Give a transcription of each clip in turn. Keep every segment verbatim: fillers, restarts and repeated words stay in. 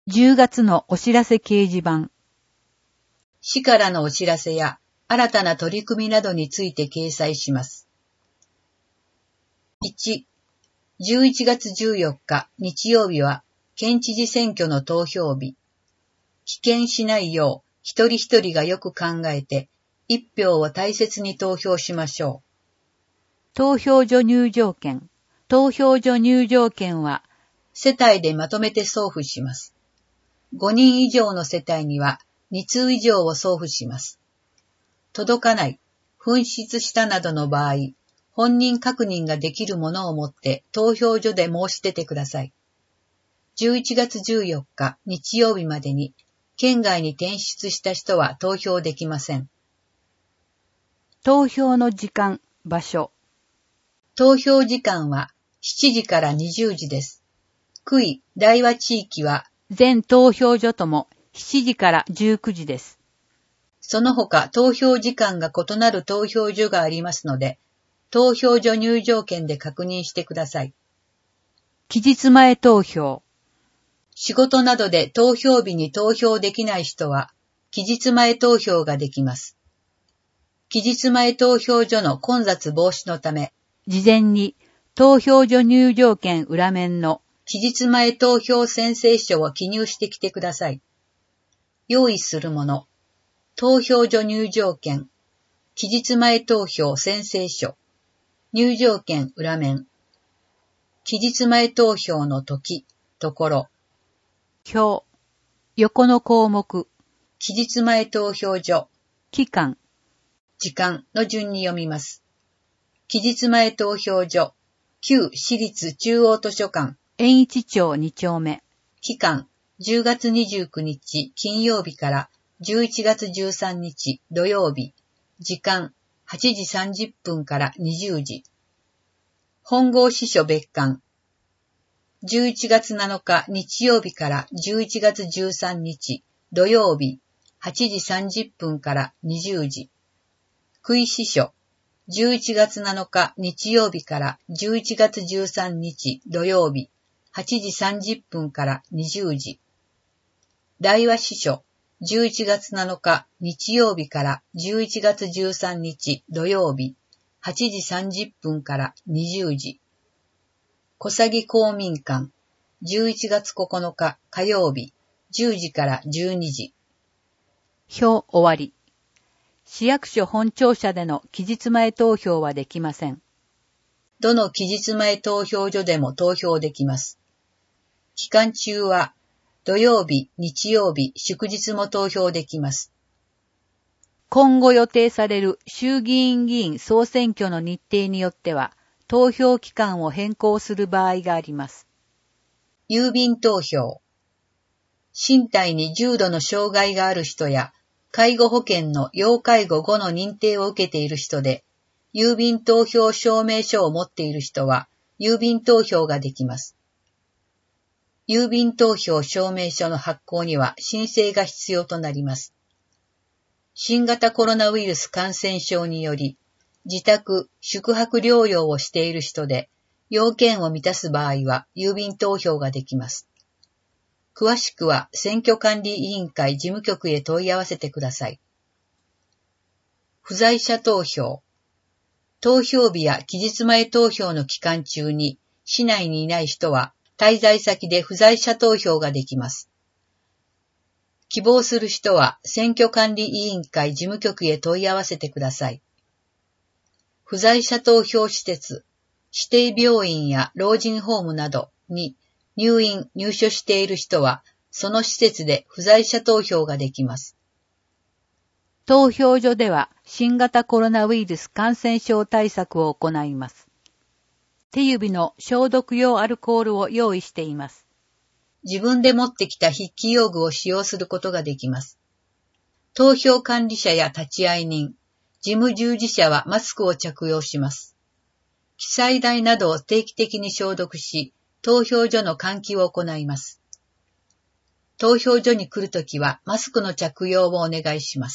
じゅうがつのお知らせ掲示板。 市からのお知らせや新たな取り組みなどについて掲載します。いち、じゅういちがつじゅうよっか日曜日は県知事選挙の投票日。棄権しないよう一人一人がよく考えて一票を大切に投票しましょう。 投票所入場券。投票所入場券は世帯でまとめて送付します。ごにん以上の世帯にはにつう以上を送付します。届かない、紛失したなどの場合、本人確認ができるものを持って投票所で申し出てください。じゅういちがつじゅうよっか日曜日までに県外に転出した人は投票できません。 投票の時間、場所。 投票時間はしちじからにじゅうじです。区域、大和地域は全投票所ともしちじからじゅうくじです。 その他投票時間が異なる投票所がありますので、投票所入場券で確認してください。 期日前投票。 仕事などで投票日に投票できない人は、期日前投票ができます。期日前投票所の混雑防止のため、 事前に投票所入場券裏面の期日前投票宣誓書を記入してきてください。用意するもの、投票所入場券、期日前投票宣誓書、入場券裏面、期日前投票の時、ところ、 表、横の項目、 期日前投票所、 期間、 時間の順に読みます。期日前投票所、旧私立中央図書館、 円一町にちょうめ。 期間、じゅうがつにじゅうくにち金曜日からじゅういちがつじゅうさんにち土曜日。時間、はちじさんじゅっぷんからにじゅうじ。本郷支所別館。じゅういちがつなのか日曜日からじゅういちがつじゅうさんにち土曜日。はちじさんじゅっぷんからにじゅうじ。区井支所。じゅういちがつなのか日曜日からじゅういちがつじゅうさんにち土曜日。はちじさんじゅっぷんからにじゅうじ。大和支所。じゅういちがつなのか日曜日からじゅういちがつじゅうさんにち土曜日。はちじさんじゅっぷんからにじゅうじ。小佐公民館。じゅういちがつここのか火曜日。じゅうじからじゅうにじ。 表終わり。市役所本庁舎での期日前投票はできません。 どの期日前投票所でも投票できます。期間中は土曜日、日曜日、祝日も投票できます。 今後予定される衆議院議員総選挙の日程によっては投票期間を変更する場合があります。 郵便投票。身体に重度の障害がある人や介護保険の要介護ごの認定を受けている人で、郵便投票証明書を持っている人は郵便投票ができます。郵便投票証明書の発行には申請が必要となります。新型コロナウイルス感染症により、自宅、宿泊療養をしている人で、要件を満たす場合は郵便投票ができます。詳しくは選挙管理委員会事務局へ問い合わせてください。不在者投票。投票日や期日前投票の期間中に市内にいない人は滞在先で不在者投票ができます。希望する人は選挙管理委員会事務局へ問い合わせてください。不在者投票施設、指定病院や老人ホームなどに入院・入所している人は、その施設で不在者投票ができます。 投票所では新型コロナウイルス感染症対策を行います。手指の消毒用アルコールを用意しています。 自分で持ってきた筆記用具を使用することができます。投票管理者や立会人、事務従事者はマスクを着用します。記載台などを定期的に消毒し、投票所の換気を行います。投票所に来るときはマスクの着用をお願いします。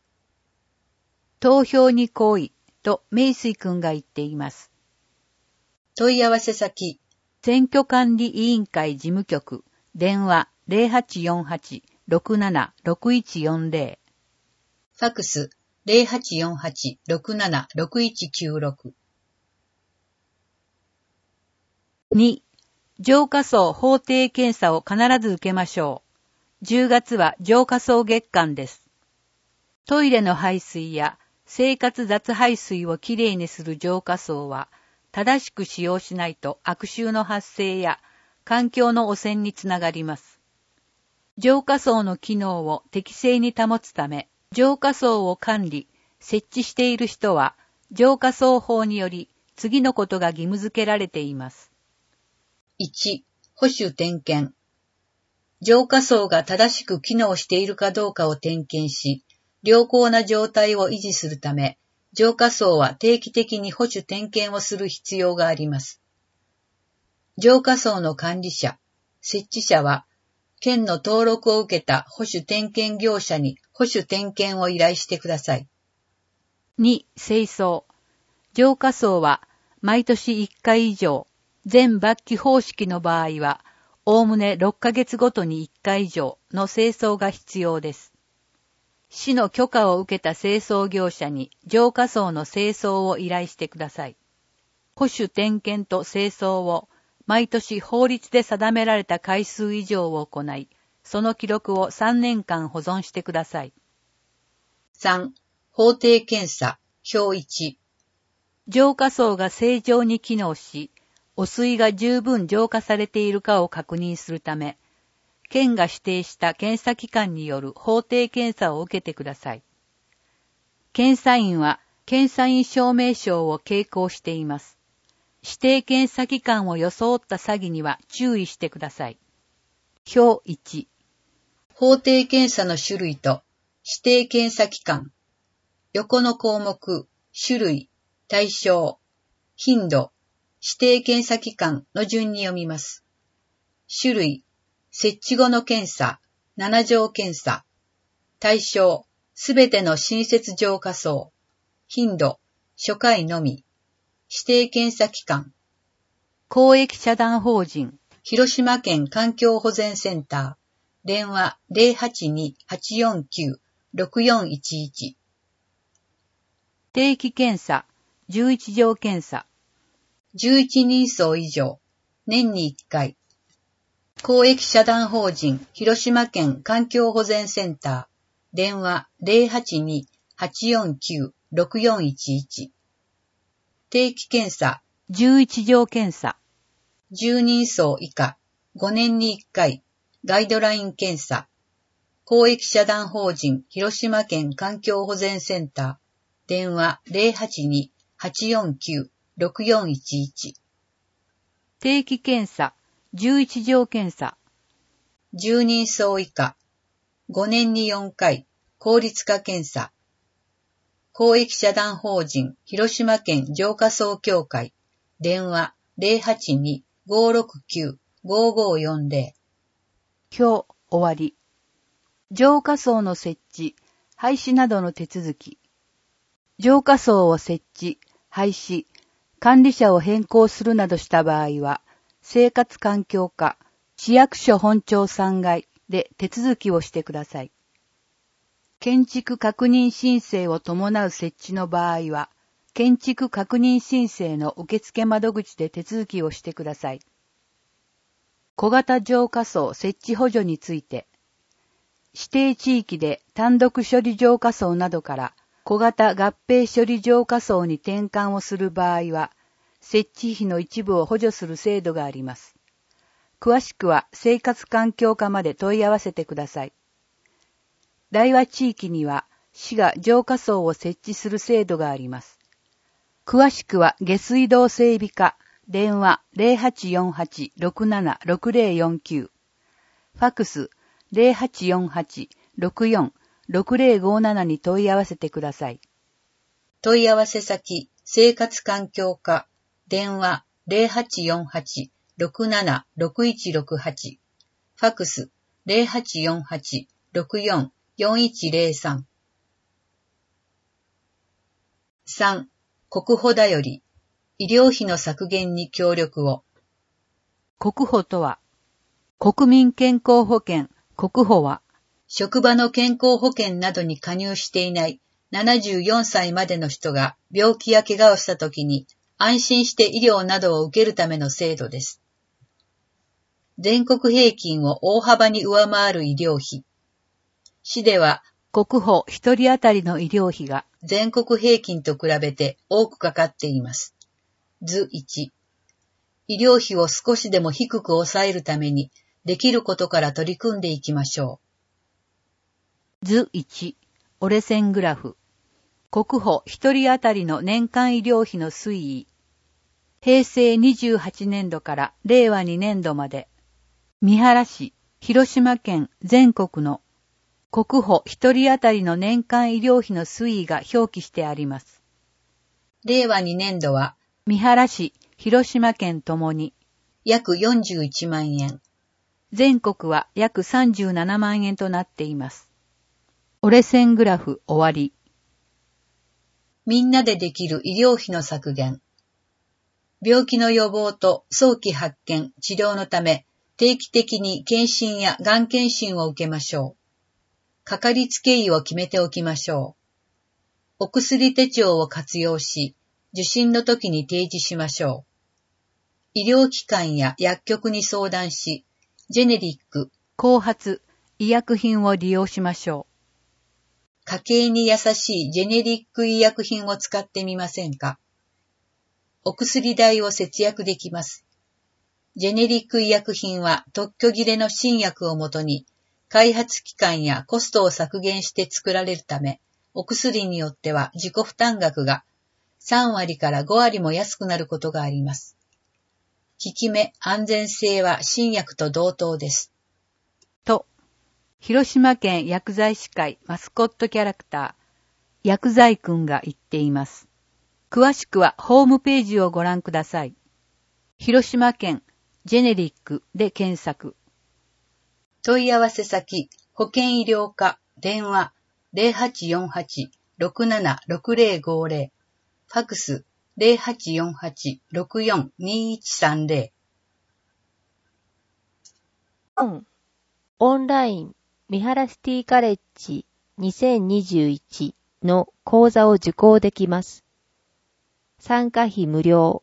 投票に来いとメイスイ君が言っています。 問い合わせ先。 選挙管理委員会事務局、電話ゼロはちよんはち ろくなな ろくいちよんゼロ。 ファクス ゼロはちよんはち ろくなな ろくいちきゅうろく。 に. 浄化槽法定検査を必ず受けましょう。じゅうがつは浄化槽月間です。トイレの排水や生活雑排水をきれいにする浄化槽は正しく使用しないと悪臭の発生や環境の汚染につながります。浄化槽の機能を適正に保つため、浄化槽を管理、設置している人は浄化槽法により次のことが義務付けられています。 いち. 保守点検。浄化槽が正しく機能しているかどうかを点検し、良好な状態を維持するため、浄化槽は定期的に保守点検をする必要があります。浄化槽の管理者、設置者は、県の登録を受けた保守点検業者に保守点検を依頼してください。 に. 清掃。浄化槽は毎年いっかい以上、全抜気方式の場合は、おおむねろっかげつごとにいっかい以上の清掃が必要です。市の許可を受けた清掃業者に浄化槽の清掃を依頼してください。保守点検と清掃を毎年法律で定められた回数以上を行い、その記録をさんねんかん保存してください。 さん. 法定検査、表いち。 浄化槽が正常に機能し、汚水が十分浄化されているかを確認するため、県が指定した検査機関による法定検査を受けてください。検査員は検査員証明書を携行しています。指定検査機関を装った詐欺には注意してください。表いち。 法定検査の種類と指定検査機関。横の項目、種類、対象、頻度、指定検査機関の順に読みます。種類、設置後の検査、なな条検査。対象、すべての新設浄化槽。頻度、初回のみ。指定検査機関。 公益社団法人、 広島県環境保全センター。電話 ゼロはちに はちよんきゅう ろくよんいちいち。 定期検査、じゅういち条検査。 じゅういちにんそう以上。年にいっかい。公益社団法人広島県環境保全センター。電話 ゼロはちに はちよんきゅう ろくよんいちいち。定期検査、 じゅういち条検査。 じゅうにんそう以下、ごねんにいっかい、ガイドライン検査。公益社団法人広島県環境保全センター。電話 ゼロはちに はちよんきゅう ろくよんいちいち。 定期検査、じゅういち条検査。 じゅうにんそう以下、ごねんによんかい、効率化検査。公益社団法人広島県浄化槽協会。電話 ゼロはちに ごろくきゅう ごごよんゼロ。 表、終わり。浄化槽の設置、廃止などの手続き。浄化槽を設置、廃止、管理者を変更するなどした場合は、生活環境課、市役所本庁さんがいで手続きをしてください。建築確認申請を伴う設置の場合は、建築確認申請の受付窓口で手続きをしてください。小型浄化槽設置補助について、指定地域で単独処理浄化槽などから小型合併処理浄化槽に転換をする場合は、設置費の一部を補助する制度があります。詳しくは生活環境課まで問い合わせてください。大和地域には市が浄化槽を設置する制度があります。詳しくは下水道整備課、電話 ゼロはちよんはち ろくなな ろくゼロよんきゅう、ファクス ゼロはちよんはち ろくよん ろくゼロごなな に問い合わせてください。 問い合わせ先、生活環境課、電話 ゼロはちよんはち ろくなな ろくいちろくはち、ファクス ゼロはちよんはち ろくよん よんいちゼロさん。さん. 国保だより、医療費の削減に協力を。 国保とは、 国民健康保険、国保は、 職場の健康保険などに加入していないななじゅうよんさいまでの人が病気や怪我をしたときに安心して医療などを受けるための制度です。全国平均を大幅に上回る医療費。市では国保一人当たりの医療費が全国平均と比べて多くかかっています。図いち。医療費を少しでも低く抑えるためにできることから取り組んでいきましょう。図いち、折れ線グラフ。国保一人当たりの年間医療費の推移。平成にじゅうはちねんどかられいわにねんどまで。三原市、広島県全国の国保一人当たりの年間医療費の推移が表記してあります。 れいわにねんどは、 三原市、広島県ともに、 約よんじゅういちまんえん。 全国は約さんじゅうななまんえんとなっています。折れ線グラフ終わり。 みんなでできる医療費の削減。病気の予防と早期発見、治療のため、定期的に検診やがん検診を受けましょう。かかりつけ医を決めておきましょう。お薬手帳を活用し、受診の時に提示しましょう。医療機関や薬局に相談し、ジェネリック、 後発、医薬品を利用しましょう。 家計に優しいジェネリック医薬品を使ってみませんか？お薬代を節約できます。ジェネリック医薬品は特許切れの新薬をもとに、開発期間やコストを削減して作られるため、お薬によっては自己負担額がさんわりからごわりも安くなることがあります。効き目、安全性は新薬と同等です。 と、広島県薬剤師会マスコットキャラクター、薬剤くんが言っています。詳しくはホームページをご覧ください。広島県ジェネリックで検索。 問い合わせ先、保健医療課、電話 ゼロはちよんはち ろくなな ろくゼロごゼロ、ファクス ゼロはちよんはち ろくよん にいちさんゼロ。オンライン三原シティカレッジにせんにじゅういちの講座を受講できます。参加費無料。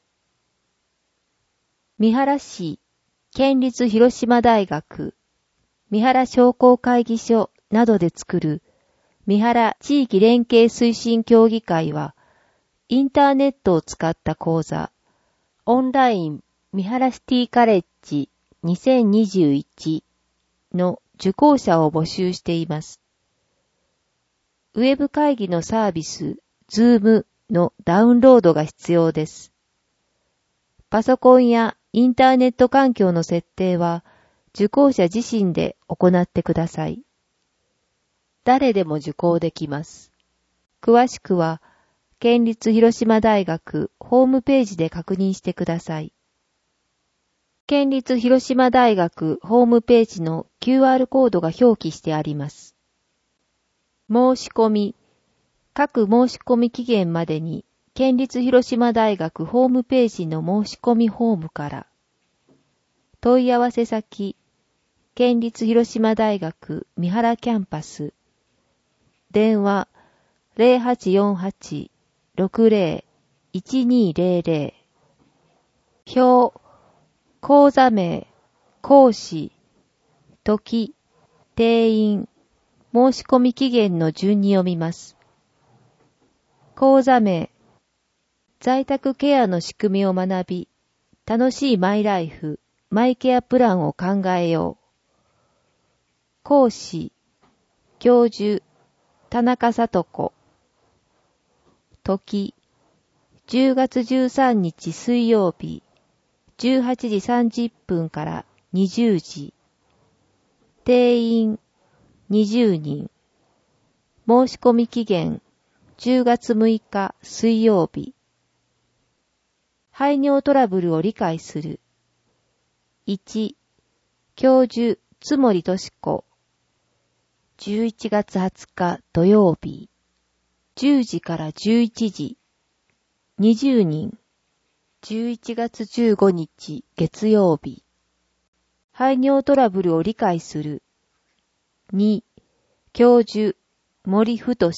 三原市県立広島大学三原商工会議所などで作る三原地域連携推進協議会は、インターネットを使った講座、オンライン三原シティカレッジにせんにじゅういちの受講者を募集しています。ウェブ会議のサービス、Zoom のダウンロードが必要です。パソコンやインターネット環境の設定は、受講者自身で行ってください。誰でも受講できます。詳しくは、県立広島大学ホームページで確認してください。県立広島大学ホームページの キューアール コードが表記してあります。申し込み、各申し込み期限までに、県立広島大学ホームページの申し込みフォームから、問い合わせ先、県立広島大学三原キャンパス、電話 ゼロはちよんはち ろくゼロ いちにゼロゼロ、表、講座名、講師、時、定員、申し込み期限の順に読みます。講座名、在宅ケアの仕組みを学び、楽しいマイライフ、マイケアプランを考えよう。講師、教授、田中聡子。時、じゅうがつじゅうさんにち水曜日、じゅうはちじさんじゅっぷんからにじゅうじ。定員、にじゅうにん。申し込み期限、じゅうがつむいか水曜日。排尿トラブルを理解する。いち、教授、津森敏子。じゅういちがつはつか土曜日。じゅうじからじゅういちじ。にじゅうにん。じゅういちがつじゅうごにち月曜日。 排尿トラブルを理解する。に、教授、森太。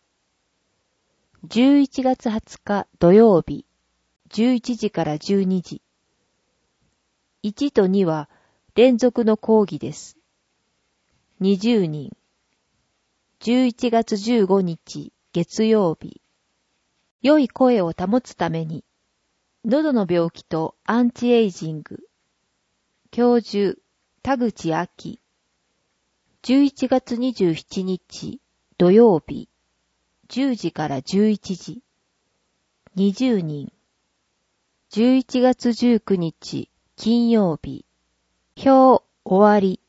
じゅういちがつはつか土曜日、じゅういちじからじゅうにじ。いちとには連続の講義です。にじゅうにん。じゅういちがつじゅうごにち月曜日。良い声を保つために、喉の病気とアンチエイジング。教授、田口明。じゅういちがつにじゅうしちにち土曜日。じゅうじからじゅういちじ。にじゅうにん。じゅういちがつじゅうくにち金曜日。表終わり。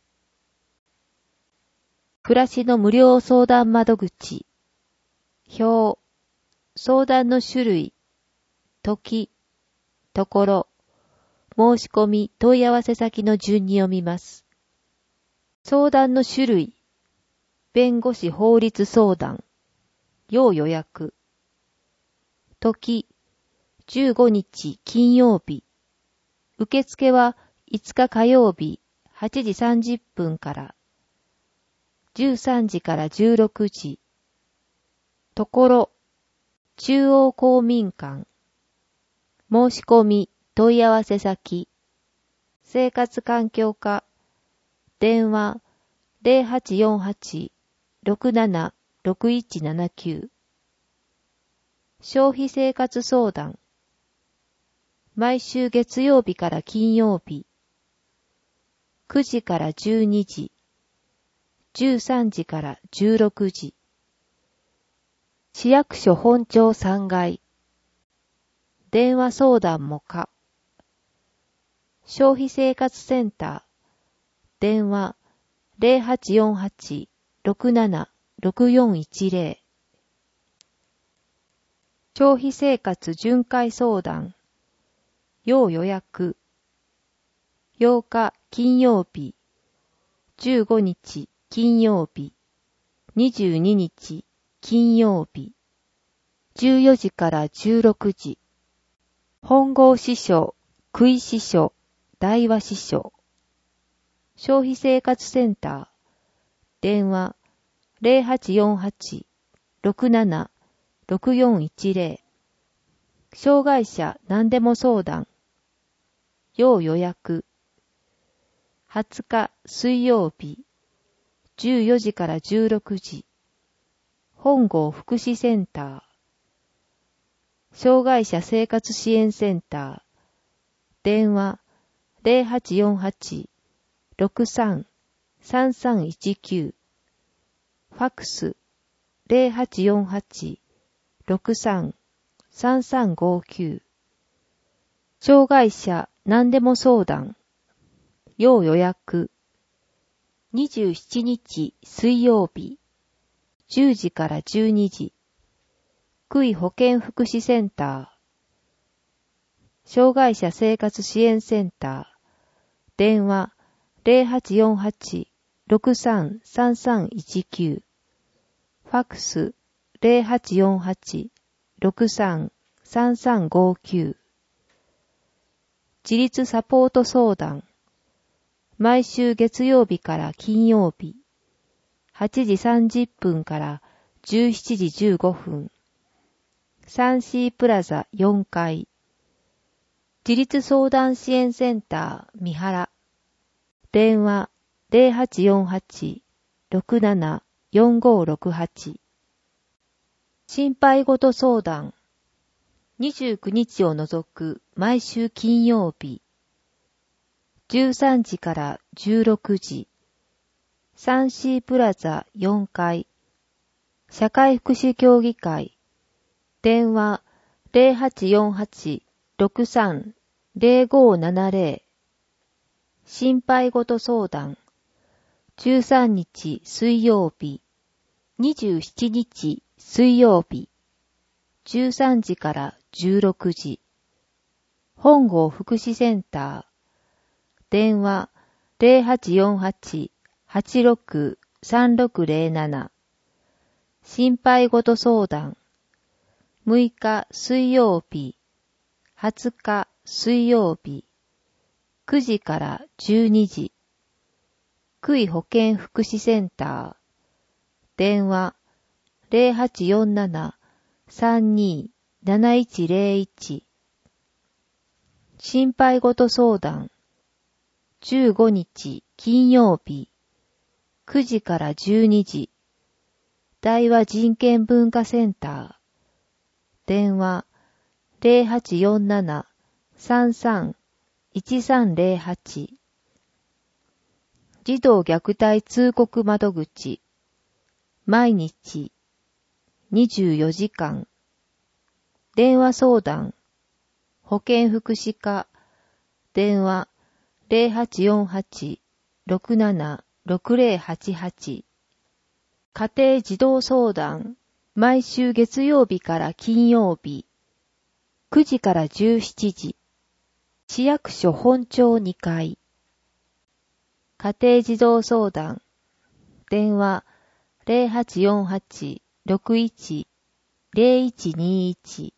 暮らしの無料相談窓口。表。相談の種類。時。ところ。申し込み問い合わせ先の順に読みます。相談の種類。弁護士法律相談。要予約。時。じゅうごにち金曜日。受付はいつか火曜日はちじさんじゅっぷんから。じゅうさんじからじゅうろくじ。ところ。中央公民館。申し込み問い合わせ先。生活環境課。電話 ゼロはちよんはち ろくなな ろくいちななきゅう。消費生活相談。毎週月曜日から金曜日。くじからじゅうにじ。じゅうさんじからじゅうろくじ。市役所本庁さんがい。電話相談も可。消費生活センター。電話 ゼロはちよんはち ろくなな ろくよんいちゼロ。消費生活巡回相談。要予約。ようか金曜日。じゅうごにち金曜日。にじゅうににち金曜日。じゅうよじからじゅうろくじ。本郷支所、区井支所、大和支所。消費生活センター。電話 ゼロはちよんはち ろくなな ろくよんいちゼロ。障害者何でも相談。要予約。はつか水曜日。じゅうよじからじゅうろくじ。本郷福祉センター。障害者生活支援センター。電話 ゼロはちよんはち ろくさん さんさんいちきゅう。ファックス ゼロはちよんはち ろくさん さんさんごきゅう。障害者何でも相談。要予約。にじゅうしちにち水曜日。じゅうじからじゅうにじ。区井保健福祉センター。障害者生活支援センター。電話 ゼロはちよんはち ろくさん さんさんいちきゅう。ファックス ゼロはちよんはち ろくさん さんさんごきゅう。自立サポート相談。毎週月曜日から金曜日。はちじさんじゅっぷんからじゅうしちじじゅうごふん。サンシープラザよんかい。自立相談支援センター三原。電話 ゼロはちよんはち ろくなな よんごろくはち。心配事相談。にじゅうくにちを除く毎週金曜日。じゅうさんじからじゅうろくじ。サンシープラザよんかい。社会福祉協議会。電話 ゼロはちよんはち ろくさん ゼロごななゼロ。心配事相談。じゅうさんにち水曜日。にじゅうしちにち水曜日。じゅうさんじからじゅうろくじ。本郷福祉センター。電話 ゼロはちよんはち はちろく さんろくゼロなな。心配事相談。むいか水曜日。はつか水曜日。 くじからじゅうにじ。区医保健福祉センター。電話 ゼロはちよんなな さんにー なないちゼロいち。心配事相談。じゅうごにち金曜日。くじからじゅうにじ。大和人権文化センター。電話 ゼロはちよんなな さんさん いちさんゼロはち。児童虐待通告窓口。毎日にじゅうよじかん。電話相談。保健福祉課。電話 ゼロはちよんはち ろくなな ろくゼロはちはち。家庭児童相談。毎週月曜日から金曜日。くじからじゅうしちじ。市役所本庁にかい。家庭児童相談。電話ゼロはちよんはち ろくいち ゼロいちにいち。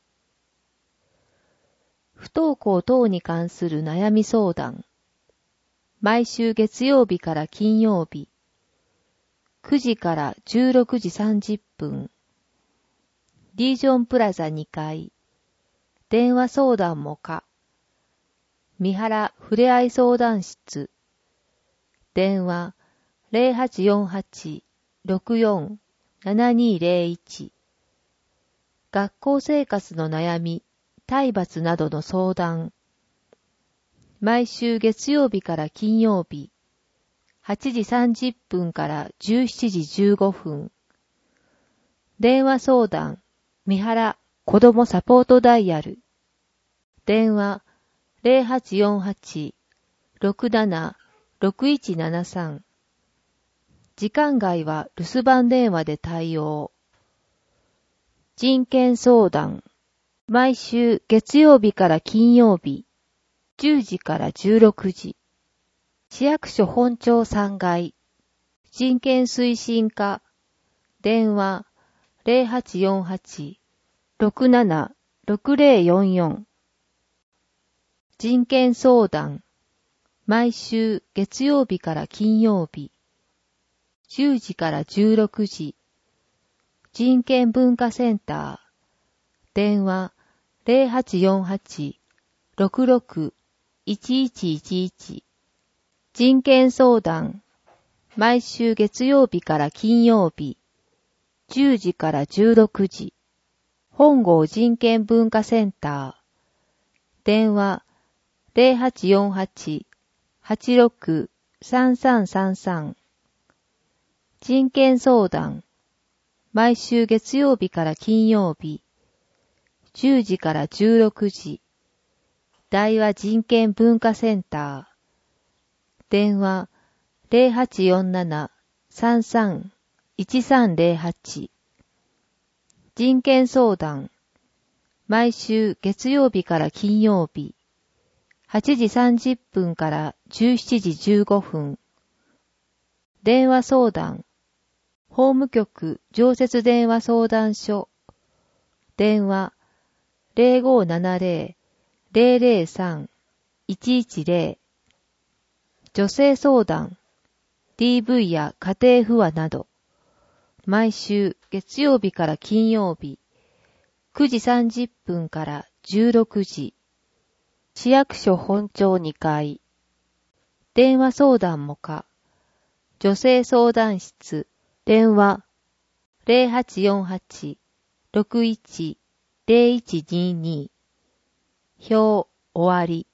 不登校等に関する悩み相談。毎週月曜日から金曜日。くじからじゅうろくじさんじゅっぷん。リージョンプラザにかい。電話相談も可。三原ふれあい相談室。電話 ゼロはちよんはち ろくよん ななにゼロいち。学校生活の悩み、体罰などの相談。毎週月曜日から金曜日。はちじさんじゅっぷんからじゅうしちじじゅうごふん。電話相談、三原子どもサポートダイヤル。電話ゼロはちよんはち ろくなな ろくいちななさん。時間外は留守番電話で対応。人権相談。毎週月曜日から金曜日。じゅうじからじゅうろくじ。市役所本庁さんがい。人権推進課。電話ゼロはちよんはち ろくなな ろくゼロよんよん。人権相談。毎週月曜日から金曜日。じゅうじからじゅうろくじ。人権文化センター。電話ゼロはちよんはち ろくろく いちいちいちいち。人権相談。毎週月曜日から金曜日。じゅうじからじゅうろくじ。本郷人権文化センター。電話ゼロはちよんはち はちろく さんさんさんさん。人権相談。毎週月曜日から金曜日。じゅうじからじゅうろくじ。大和人権文化センター。電話ゼロはちよんなな さんさん いちさんゼロはち。人権相談。毎週月曜日から金曜日。はちじさんじゅっぷんからじゅうしちじじゅうごふん。電話相談。法務局常設電話相談所。電話ゼロごななゼロ ゼロゼロさん いちいちゼロ。女性相談。ディーブイ や家庭不和など。毎週月曜日から金曜日。くじさんじゅっぷんからじゅうろくじ。市役所本庁にかい。電話相談も可。女性相談室。電話ゼロはちよんはち ろくいち ゼロいちにに。表終わり。